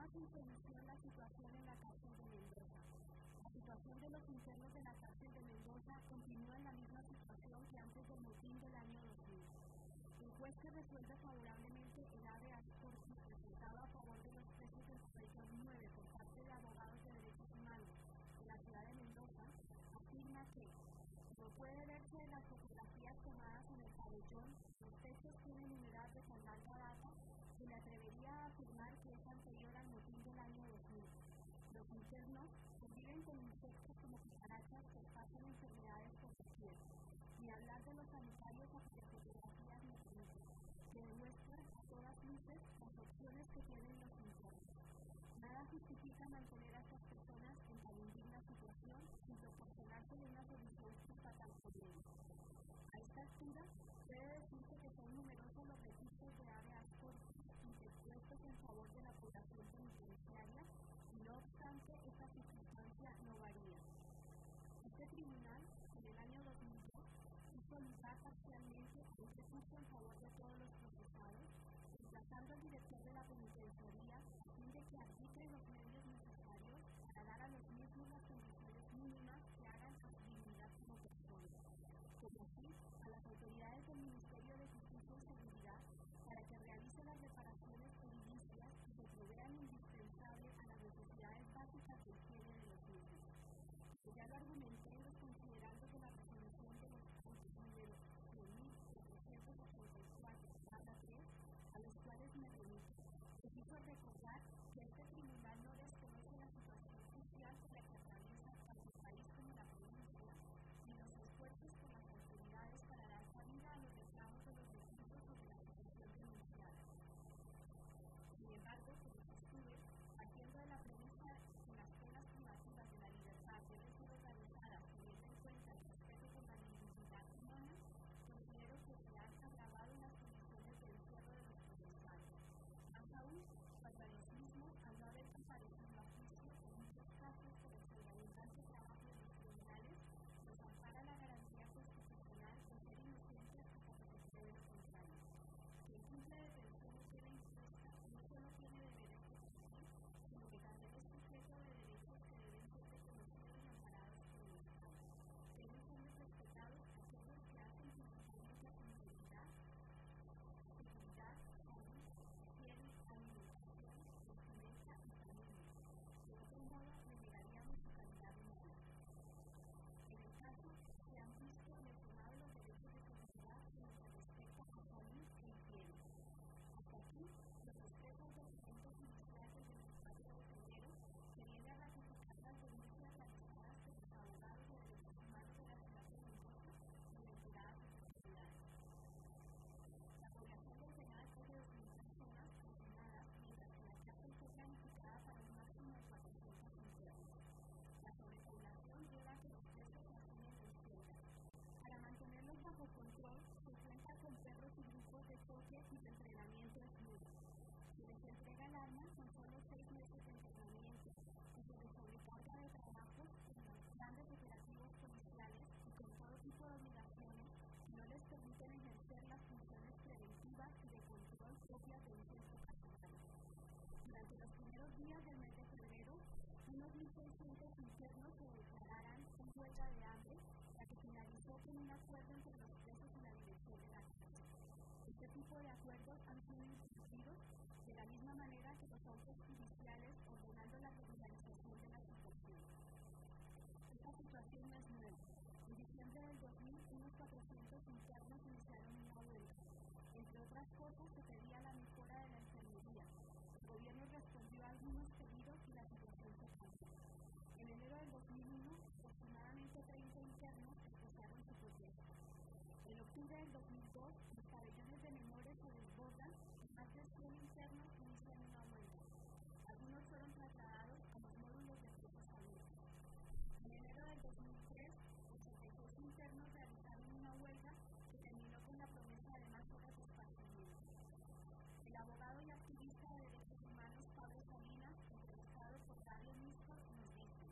tomaba sin solución la situación en la cárcel de Mendoza. La situación de los internos de la cárcel de Mendoza continúa en la misma situación que antes del motín del año 2000. El juez que resuelve favorablemente el habeas corpus presentado a favor de los presos del pabellón 9 por parte de abogados de derechos humanos de la ciudad de Mendoza afirma que no puede verse en las fotografías tomadas en el pabellón, los techos tienen humedad de tan larga data que me atrevería a afirmar que es anterior al motín del año 2000. Los internos conviven con insectos como cucarachas que pasan enfermedades por doquier. Ni hablar de los sanitarios a cuyas fotografías me remito, que demuestran a todas luces las opciones que tienen los internos. Nada justifica mantener a estas personas en tan indigna situación sin proporcionársele una solución justa a tal problema. A esta altura, debe decirse que son numerosos los registros de habeas corpus interpuestos en favor de la población penitenciaria y no obstante esta circunstancia no varía. Este tribunal, en el año 2002, hizo lugar parcialmente a un recurso en favor de todos los procesados, emplazando al director de la penitenciaría a fin de que arbitre los medios necesarios para dar a los mismos las condiciones mínimas que hagan a su dignidad como persona. Como así, a las autoridades del Ministerio de Justicia y Seguridad para que realice las reparaciones edilicias y se provean indispensables a las necesidades básicas de higiene de los mismos. Ya lo argumenté en los considerandos de la resolución de los puntos número 10.784/3, a los cuales me remito. Preciso recordar que este tribunal no desconoce la situación social por la que atraviesa tanto el país como la provincia, ni los esfuerzos por las autoridades para dar cabida a los reclamos de los recursos sobre la situación denunciada. Sin embargo, como sostuve, partiendo de la premisa que las penas privativas de la libertad deben ser organizadas teniendo en cuenta el respeto por la dignidad humana, considero que se han agravado las condiciones de encierro de los procesales. Más aún, cuando a los mismos, al no haber comparecido a juicio, en muchos casos por el sobreabundante trabajo de los tribunales, nos ampara la garantía constitucional de ser inocentes hasta que se pruebe lo contrario. Quien cumple detención o queda impuesta no solo tiene deberes de cumplir, sino que también es sujeto de derechos que deben ser reconocidos y amparados por el Estado. Deben ser respetados aquellos que hacen principalmente a seguridad, salud, higiene, alimentación, vestimenta y familia. De otro modo, le negaríamos su calidad humana. En el caso, se han visto lesionados los derechos de seguridad en lo que respecta a salud e higiene. Hasta aquí, los expresos documentos judiciales del 24 de febrero que viene a ratificar las denuncias realizadas por los abogados de derechos humanos de la ciudad de Mendoza y reiteradas autoridades. La población del penal es de 2.000 personas confinadas, mientras que la cárcel fue planificada para un máximo de 400 internos. La sobrepoblación lleva a que los presos se asumen en celdas. Para mantenerlos bajo control, se cuenta con perros y grupos de choque y de entrenamiento desnudo. Se les entrega el arma con solo 6 meses de entrenamiento y se les sobrecarga de trabajos en los grandes operativos policiales y con todo tipo de obligaciones que no les permiten ejercer las funciones preventivas y de control propias de un centro carcelario. Durante los primeros días del mes de febrero, unos 1.600 internos se declararan en huelga de hambre, la que finalizó con un acuerdo entre los presos y la dirección de la cárcel. Este tipo de acuerdos han sido incumplidos de la misma manera que los autos judiciales ordenando la regularización de la situación. Esta situación no es nueva. En diciembre del 2000, unos 400 internos iniciaron una huelga. Entre otras cosas, se pedía la mejora de la enfermería. El gobierno respondió a algunos pedidos y la situación se cambió. En enero del 2001, aproximadamente 30 internos empezaron su protesta. En octubre del 2002, los pabellones de menores se desbordan y más de 100 internos inician una huelga. Algunos fueron trasladados a los módulos de presos adultos. En enero del 2003, 86 internos realizaron una huelga que terminó con la promesa de más horas de esparcimiento. El abogado y activista de derechos humanos Pablo Salinas, entrevistado por Radio Mixto, nos dice: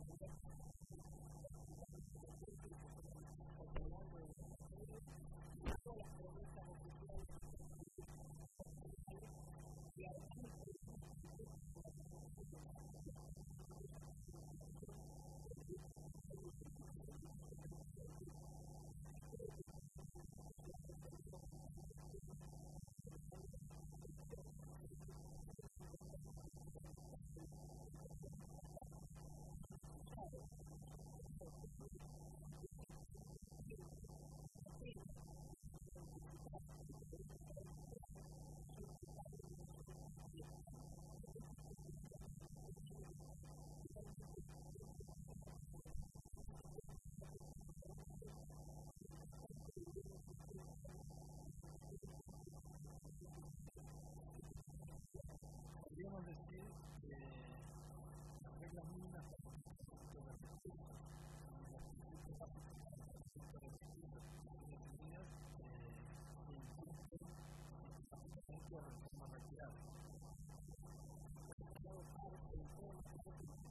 Podríamos decir que las reglas mínimas para el procesamiento de recursos y los principios básicos para el procesamiento de recursos definidas se implican sistematiquamente o de forma reiterada.